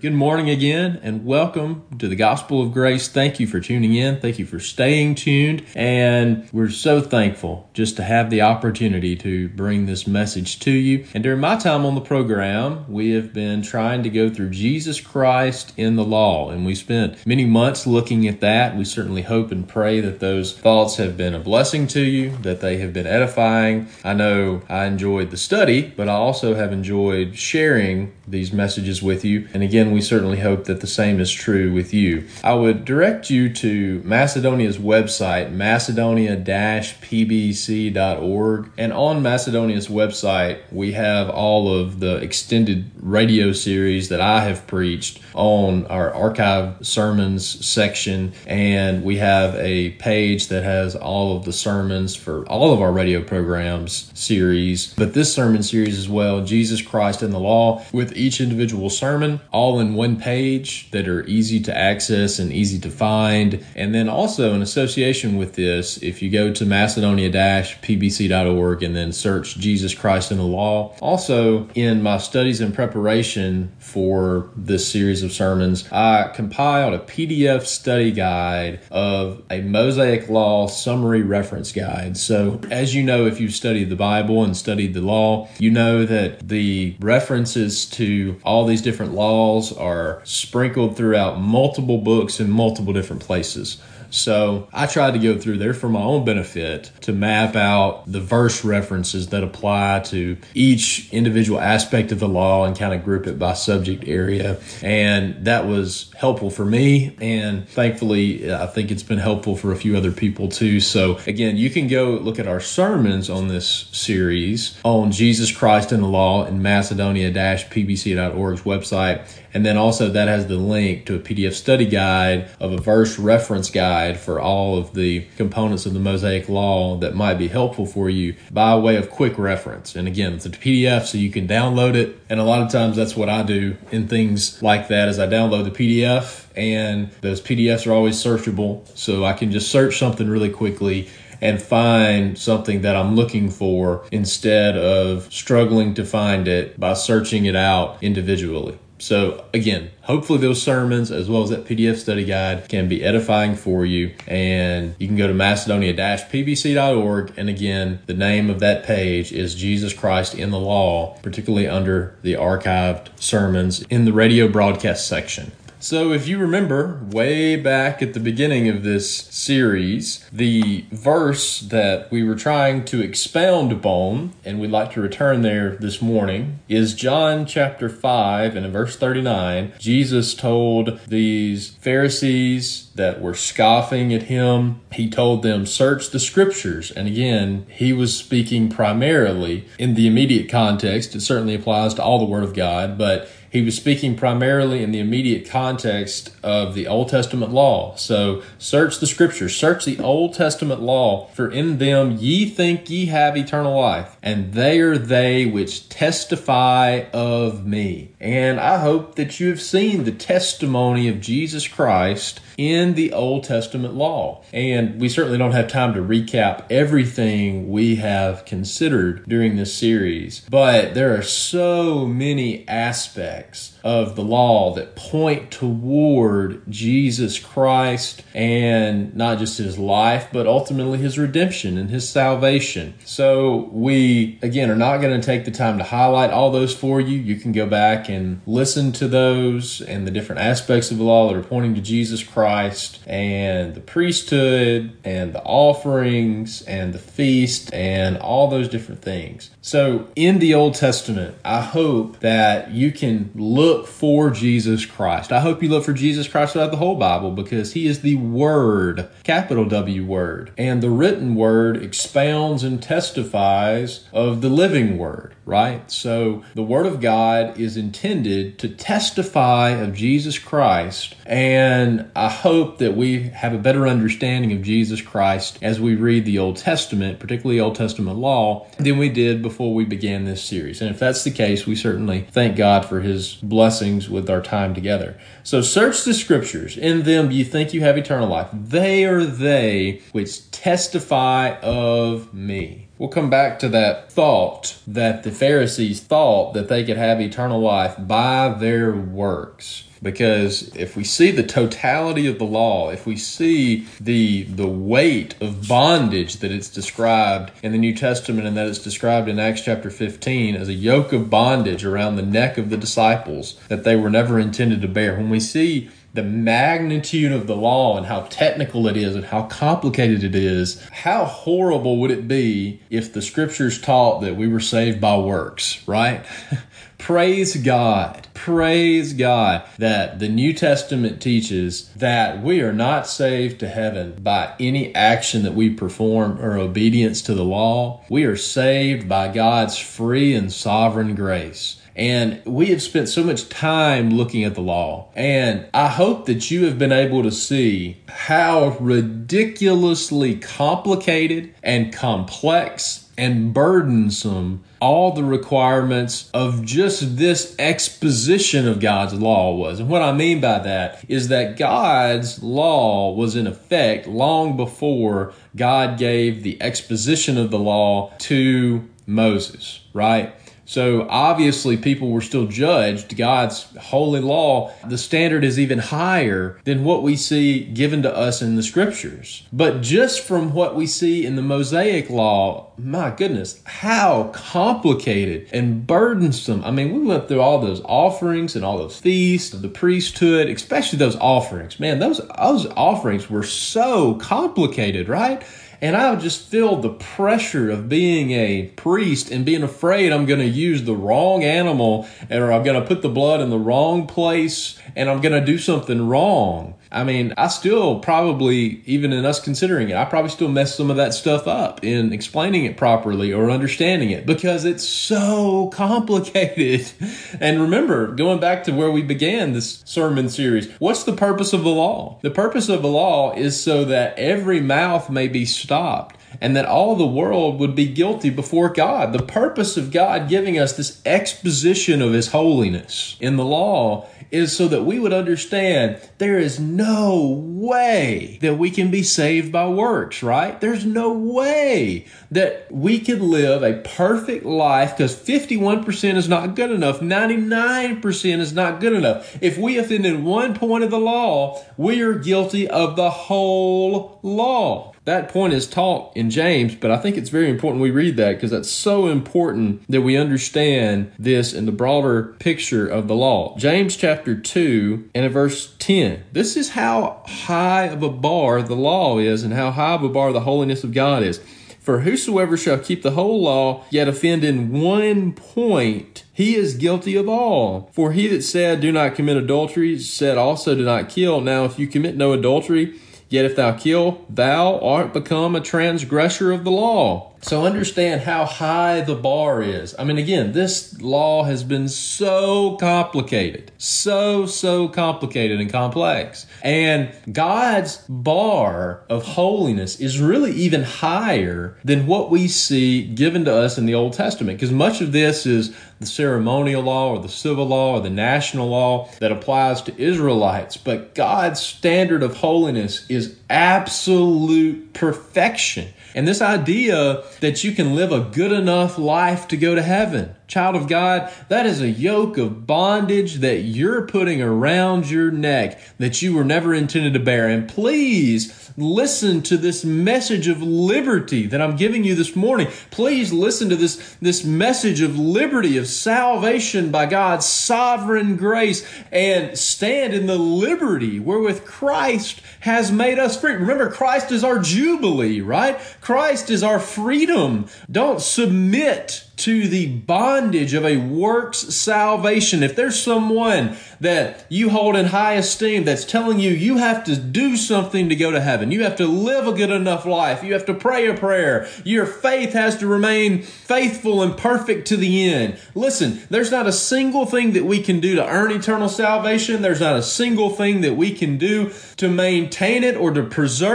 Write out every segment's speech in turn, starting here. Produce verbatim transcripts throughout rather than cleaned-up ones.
Good morning again, and welcome to the Gospel of Grace. Thank you for tuning in. Thank you for staying tuned. And we're so thankful just to have the opportunity to bring this message to you. And during my time on the program, we have been trying to go through Jesus Christ in the law. And we spent many months looking at that. We certainly hope and pray that those thoughts have been a blessing to you, that they have been edifying. I know I enjoyed the study, but I also have enjoyed sharing these messages with you. And again, we certainly hope that the same is true with you. I would direct you to Macedonia's website, macedonia dash p b c dot org. And on Macedonia's website, we have all of the extended radio series that I have preached on our archive sermons section. And we have a page that has all of the sermons for all of our radio programs series. But this sermon series as well, Jesus Christ in the Law, with each individual sermon, all in one page that are easy to access and easy to find. And then also in association with this, if you go to macedonia dash p b c dot org and then search Jesus Christ in the Law, also in my studies and preparation for this series of sermons, I compiled a P D F study guide of a Mosaic Law summary reference guide. So as you know, if you've studied the Bible and studied the law, you know that the references to all these different laws are sprinkled throughout multiple books in multiple different places. So I tried to go through there for my own benefit to map out the verse references that apply to each individual aspect of the law and kind of group it by subject area. And that was helpful for me. And thankfully, I think it's been helpful for a few other people too. So again, you can go look at our sermons on this series on Jesus Christ in the Law in macedonia dash p b c dot org's website. And then also that has the link to a P D F study guide of a verse reference guide for all of the components of the Mosaic Law that might be helpful for you by way of quick reference. And again, it's a P D F, so you can download it. And a lot of times that's what I do in things like that, is I download the P D F, and those P D Fs are always searchable. So I can just search something really quickly and find something that I'm looking for instead of struggling to find it by searching it out individually. So again, hopefully those sermons as well as that P D F study guide can be edifying for you. And you can go to macedonia dash p b c dot org. And again, the name of that page is Jesus Christ in the Law, particularly under the archived sermons in the radio broadcast section. So if you remember way back at the beginning of this series, the verse that we were trying to expound upon, and we'd like to return there this morning, is John chapter five, and in verse thirty-nine, Jesus told these Pharisees that were scoffing at him, he told them, search the scriptures. And again, he was speaking primarily in the immediate context. It certainly applies to all the Word of God, but he was speaking primarily in the immediate context of the Old Testament law. So search the scriptures, search the Old Testament law, for in them ye think ye have eternal life, and they are they which testify of me. And I hope that you have seen the testimony of Jesus Christ in the Old Testament law. And we certainly don't have time to recap everything we have considered during this series, but there are so many aspects of the law that point toward Jesus Christ, and not just his life, but ultimately his redemption and his salvation. So we, again, are not going to take the time to highlight all those for you. You can go back and listen to those and the different aspects of the law that are pointing to Jesus Christ and the priesthood and the offerings and the feast and all those different things. So in the Old Testament, I hope that you can look for Jesus Christ. I hope you look for Jesus Christ throughout the whole Bible, because he is the Word, capital W Word. And the written Word expounds and testifies of the living Word, right? So the Word of God is intended to testify of Jesus Christ. And I hope that we have a better understanding of Jesus Christ as we read the Old Testament, particularly Old Testament law, than we did before we began this series. And if that's the case, we certainly thank God for his blessings with our time together. So search the scriptures. In them you think you have eternal life. They are they which testify of me. We'll come back to that thought that the Pharisees thought that they could have eternal life by their works. because if we see the totality of the law, if we see the the weight of bondage that it's described in the New Testament and that it's described in Acts chapter fifteen as a yoke of bondage around the neck of the disciples that they were never intended to bear, when we see the magnitude of the law and how technical it is and how complicated it is, how horrible would it be if the scriptures taught that we were saved by works, right? Praise God. Praise God that the New Testament teaches that we are not saved to heaven by any action that we perform or obedience to the law. We are saved by God's free and sovereign grace. And we have spent so much time looking at the law. And I hope that you have been able to see how ridiculously complicated and complex and burdensome all the requirements of just this exposition of God's law was. And what I mean by that is that God's law was in effect long before God gave the exposition of the law to Moses, right? So obviously people were still judged. God's holy law, the standard is even higher than what we see given to us in the scriptures. But just from what we see in the Mosaic law, my goodness, how complicated and burdensome. I mean, we went through all those offerings and all those feasts of the priesthood, especially those offerings. Man, those, those offerings were so complicated, right? And I just feel the pressure of being a priest and being afraid I'm going to use the wrong animal or I'm going to put the blood in the wrong place and I'm going to do something wrong. I mean, I still probably, even in us considering it, I probably still mess some of that stuff up in explaining it properly or understanding it because it's so complicated. And remember, going back to where we began this sermon series, what's the purpose of the law? The purpose of the law is so that every mouth may be stopped and that all the world would be guilty before God. The purpose of God giving us this exposition of His holiness in the law is so that we would understand there is no way that we can be saved by works, right? There's no way that we could live a perfect life because fifty-one percent is not good enough. ninety-nine percent is not good enough. If we offended one point of the law, we are guilty of the whole law. That point is taught in James, but I think it's very important we read that because that's so important that we understand this in the broader picture of the law. James chapter two and in verse ten. This is how high of a bar the law is and how high of a bar the holiness of God is. For whosoever shall keep the whole law, yet offend in one point, he is guilty of all. For he that said, do not commit adultery, said also, do not kill. Now, if you commit no adultery, yet if thou kill, thou art become a transgressor of the law. So understand how high the bar is. I mean, again, this law has been so complicated, so, so complicated and complex. And God's bar of holiness is really even higher than what we see given to us in the Old Testament, because much of this is the ceremonial law or the civil law or the national law that applies to Israelites. But God's standard of holiness is absolute perfection. And this idea that you can live a good enough life to go to heaven, child of God, that is a yoke of bondage that you're putting around your neck that you were never intended to bear. And please listen to this message of liberty that I'm giving you this morning. Please listen to this, this message of liberty, of salvation by God's sovereign grace, and stand in the liberty wherewith Christ has made us free. Remember, Christ is our jubilee, right? Christ is our freedom. Don't submit to the bondage of a works salvation. If there's someone that you hold in high esteem that's telling you you have to do something to go to heaven, you have to live a good enough life, you have to pray a prayer, your faith has to remain faithful and perfect to the end. Listen, there's not a single thing that we can do to earn eternal salvation. There's not a single thing that we can do to maintain it or to preserve it.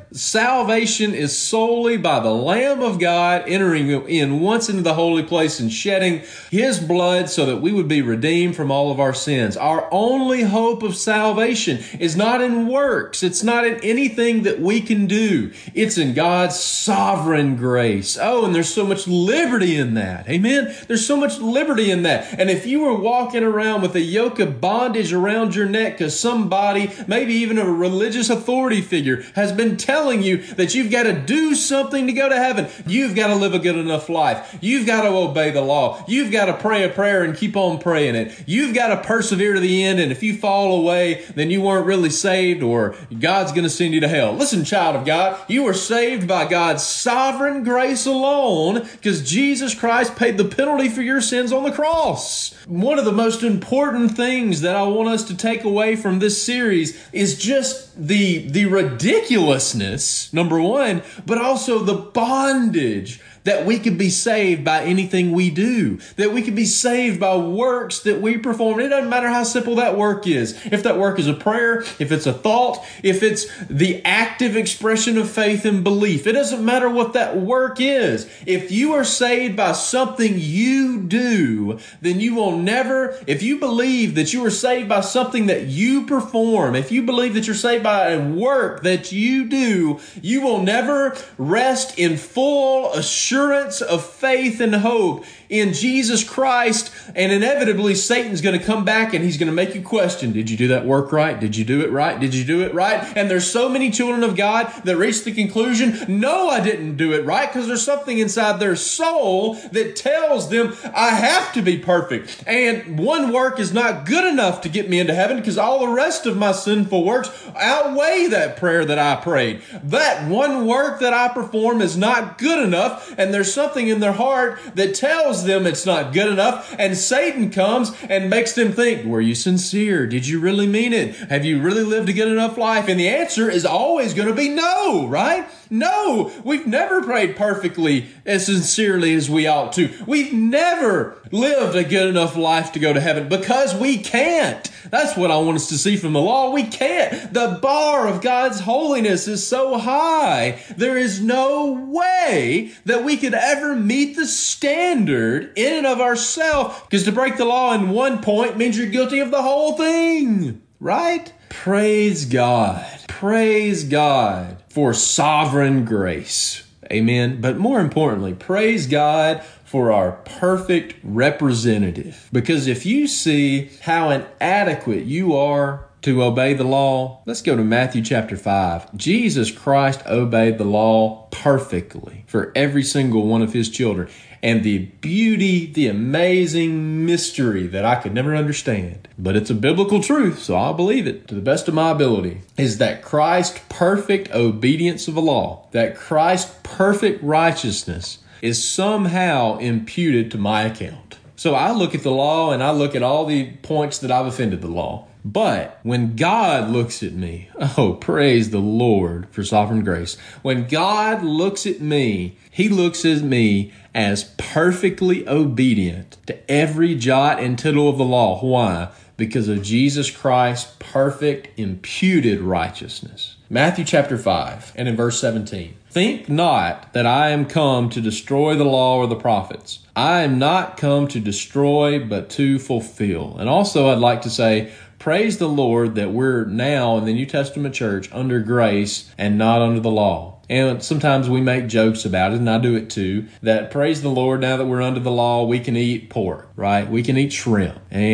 salvation is solely by the Lamb of God entering in once into the holy place and shedding His blood so that we would be redeemed from all of our sins. Our only hope of salvation is not in works. It's not in anything that we can do. It's in God's sovereign grace. Oh, and there's so much liberty in that. Amen? There's so much liberty in that. And if you were walking around with a yoke of bondage around your neck because somebody, maybe even a religious authority figure, has been telling you that you've got to do something to go to heaven. You've got to live a good enough life. You've got to obey the law. You've got to pray a prayer and keep on praying it. You've got to persevere to the end. And if you fall away, then you weren't really saved or God's going to send you to hell. Listen, child of God, you were saved by God's sovereign grace alone because Jesus Christ paid the penalty for your sins on the cross. One of the most important things that I want us to take away from this series is just the, the ridiculousness, number one, but also the bondage that we could be saved by anything we do, that we could be saved by works that we perform. It doesn't matter how simple that work is. If that work is a prayer, if it's a thought, if it's the active expression of faith and belief, it doesn't matter what that work is. If you are saved by something you do, then you will never, if you believe that you are saved by something that you perform, if you believe that you're saved by a work that you do, you will never rest in full assurance assurance of faith and hope in Jesus Christ, and inevitably Satan's going to come back and he's going to make you question, did you do that work right? Did you do it right? Did you do it right? And there's so many children of God that reach the conclusion, no, I didn't do it right, because there's something inside their soul that tells them I have to be perfect. And one work is not good enough to get me into heaven because all the rest of my sinful works outweigh that prayer that I prayed. That one work that I perform is not good enough, and there's something in their heart that tells them it's not good enough, and Satan comes and makes them think, were you sincere? Did you really mean it? Have you really lived a good enough life? And the answer is always going to be no, right? No, we've never prayed perfectly as sincerely as we ought to. We've never lived a good enough life to go to heaven because we can't. That's what I want us to see from the law. We can't. The bar of God's holiness is so high. There is no way that we could ever meet the standard in and of ourselves, because to break the law in one point means you're guilty of the whole thing, right? Praise God. Praise God for sovereign grace. Amen. But more importantly, praise God for our perfect representative. Because if you see how inadequate you are to obey the law, let's go to Matthew chapter five. Jesus Christ obeyed the law perfectly for every single one of His children. And the beauty, the amazing mystery that I could never understand, but it's a biblical truth, so I'll believe it to the best of my ability, is that Christ's perfect obedience of the law, that Christ's perfect righteousness is somehow imputed to my account. So I look at the law and I look at all the points that I've offended the law. But when God looks at me, oh, praise the Lord for sovereign grace. When God looks at me, He looks at me as perfectly obedient to every jot and tittle of the law. Why? Because of Jesus Christ's perfect imputed righteousness. Matthew chapter five and in verse seventeen. Think not that I am come to destroy the law or the prophets. I am not come to destroy, but to fulfill. And also I'd like to say, praise the Lord that we're now in the New Testament church under grace and not under the law. And sometimes we make jokes about it, and I do it too, that praise the Lord, now that we're under the law, we can eat pork, right? We can eat shrimp,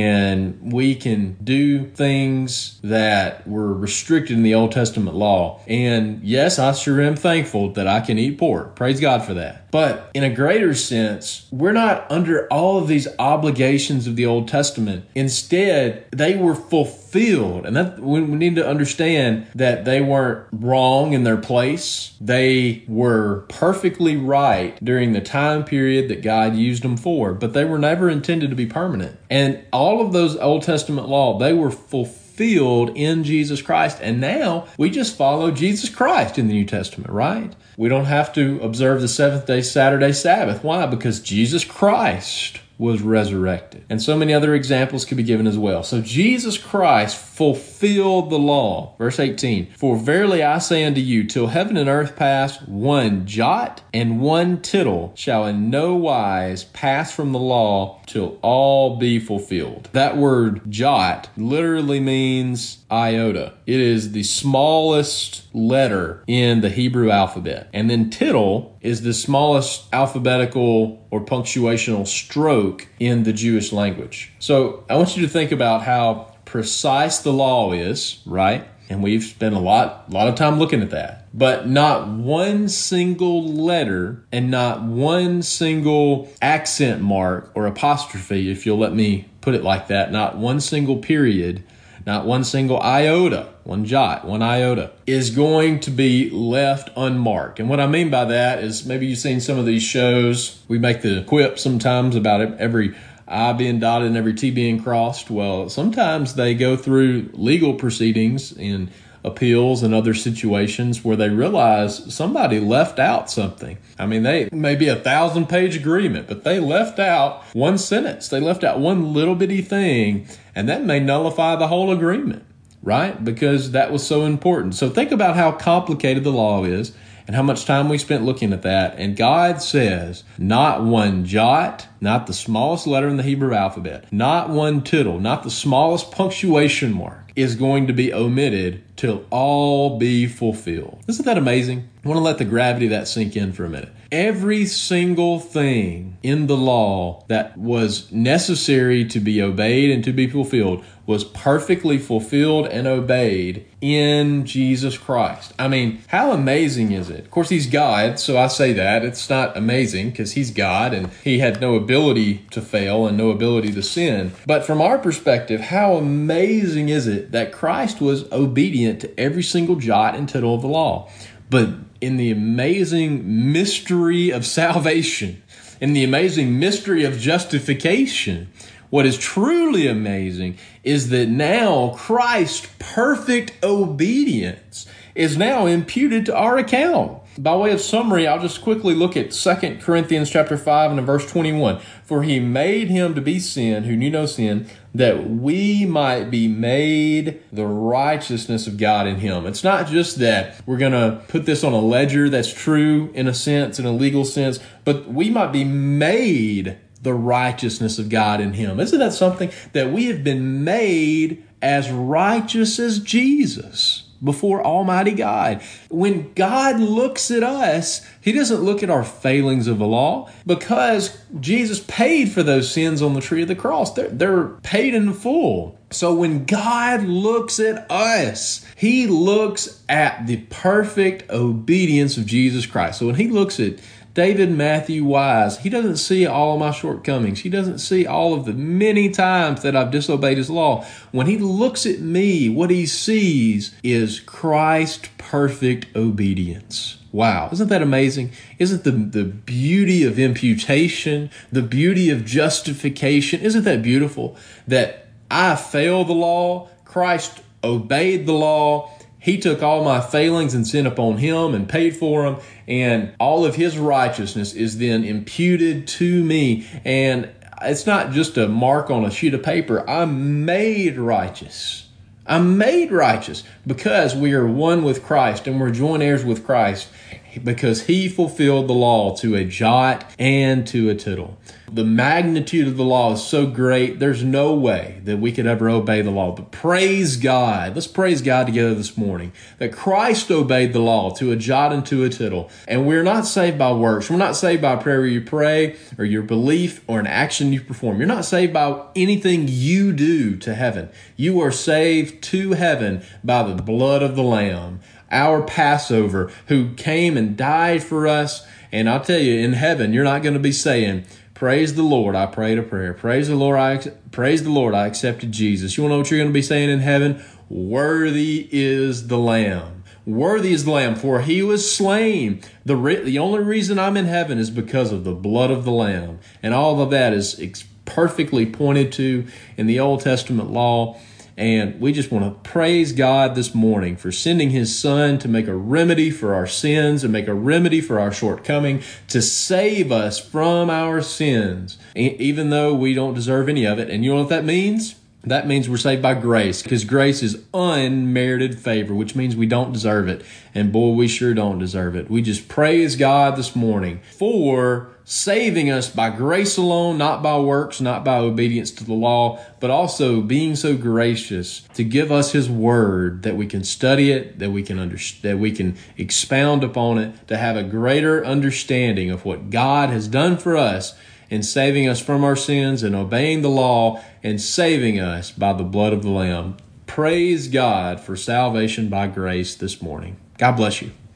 and we can do things that were restricted in the Old Testament law. And yes, I sure am thankful that I can eat pork. Praise God for that. But in a greater sense, we're not under all of these obligations of the Old Testament. Instead, they were fulfilled. And that we need to understand that they weren't wrong in their place. They were perfectly right during the time period that God used them for, but they were never intended to be permanent. And all of those Old Testament law, they were fulfilled in Jesus Christ. And now we just follow Jesus Christ in the New Testament, right? We don't have to observe the seventh day Saturday Sabbath. Why? Because Jesus Christ was resurrected. And so many other examples could be given as well. So Jesus Christ fulfilled the law. Verse eighteen, for verily I say unto you, till heaven and earth pass, one jot and one tittle shall in no wise pass from the law till all be fulfilled. That word jot literally means iota. It is the smallest letter in the Hebrew alphabet. And then tittle is the smallest alphabetical or punctuational stroke in the Jewish language. So I want you to think about how precise the law is, right? And we've spent a lot, a lot of time looking at that. But not one single letter and not one single accent mark or apostrophe, if you'll let me put it like that, not one single period, not one single iota, one jot, one iota, is going to be left unmarked. And what I mean by that is maybe you've seen some of these shows. We make the quip sometimes about every I being dotted and every T being crossed. Well, sometimes they go through legal proceedings and appeals and other situations where they realize somebody left out something. I mean, they may be a thousand page agreement, but they left out one sentence. They left out one little bitty thing, and that may nullify the whole agreement, right? Because that was so important. So think about how complicated the law is and how much time we spent looking at that. And God says, not one jot, not the smallest letter in the Hebrew alphabet, not one tittle, not the smallest punctuation mark is going to be omitted till all be fulfilled. Isn't that amazing? I want to let the gravity of that sink in for a minute. Every single thing in the law that was necessary to be obeyed and to be fulfilled was perfectly fulfilled and obeyed in Jesus Christ. I mean, how amazing is it? Of course, he's God, so I say that. It's not amazing because he's God and he had no ability to fail and no ability to sin. But from our perspective, how amazing is it that Christ was obedient to every single jot and tittle of the law? But in the amazing mystery of salvation, in the amazing mystery of justification, what is truly amazing is that now Christ's perfect obedience is now imputed to our account. By way of summary, I'll just quickly look at Second Corinthians chapter five and verse twenty-one. For he made him to be sin who knew no sin, that we might be made the righteousness of God in him. It's not just that we're going to put this on a ledger that's true in a sense, in a legal sense, but we might be made the righteousness of God in him. Isn't that something? That we have been made as righteous as Jesus before Almighty God. When God looks at us, he doesn't look at our failings of the law because Jesus paid for those sins on the tree of the cross. They're, they're paid in full. So when God looks at us, he looks at the perfect obedience of Jesus Christ. So when he looks at David Matthew Wise, he doesn't see all of my shortcomings. He doesn't see all of the many times that I've disobeyed his law. When he looks at me, what he sees is Christ's perfect obedience. Wow, isn't that amazing? Isn't the, the beauty of imputation, the beauty of justification, isn't that beautiful? That I failed the law, Christ obeyed the law, he took all my failings and sin upon him and paid for them, and all of his righteousness is then imputed to me. And it's not just a mark on a sheet of paper. I'm made righteous. I'm made righteous because we are one with Christ and we're joint heirs with Christ because he fulfilled the law to a jot and to a tittle. The magnitude of the law is so great, there's no way that we could ever obey the law. But praise God. Let's praise God together this morning that Christ obeyed the law to a jot and to a tittle. And we're not saved by works. We're not saved by a prayer you pray or your belief or an action you perform. You're not saved by anything you do to heaven. You are saved to heaven by the blood of the Lamb, our Passover, who came and died for us. And I'll tell you, in heaven, you're not going to be saying, praise the Lord, I prayed a prayer. Praise the Lord, I praise the Lord, I accepted Jesus. You want to know what you're going to be saying in heaven? Worthy is the Lamb. Worthy is the Lamb, for he was slain. The re- the only reason I'm in heaven is because of the blood of the Lamb. And all of that is ex- perfectly pointed to in the Old Testament law. And we just want to praise God this morning for sending his son to make a remedy for our sins and make a remedy for our shortcoming, to save us from our sins, even though we don't deserve any of it. And you know what that means? That means we're saved by grace, because grace is unmerited favor, which means we don't deserve it. And boy, we sure don't deserve it. We just praise God this morning for saving us by grace alone, not by works, not by obedience to the law, but also being so gracious to give us his word that we can study it, that we can understand, that we can expound upon it, to have a greater understanding of what God has done for us in saving us from our sins and obeying the law and saving us by the blood of the Lamb. Praise God for salvation by grace this morning. God bless you.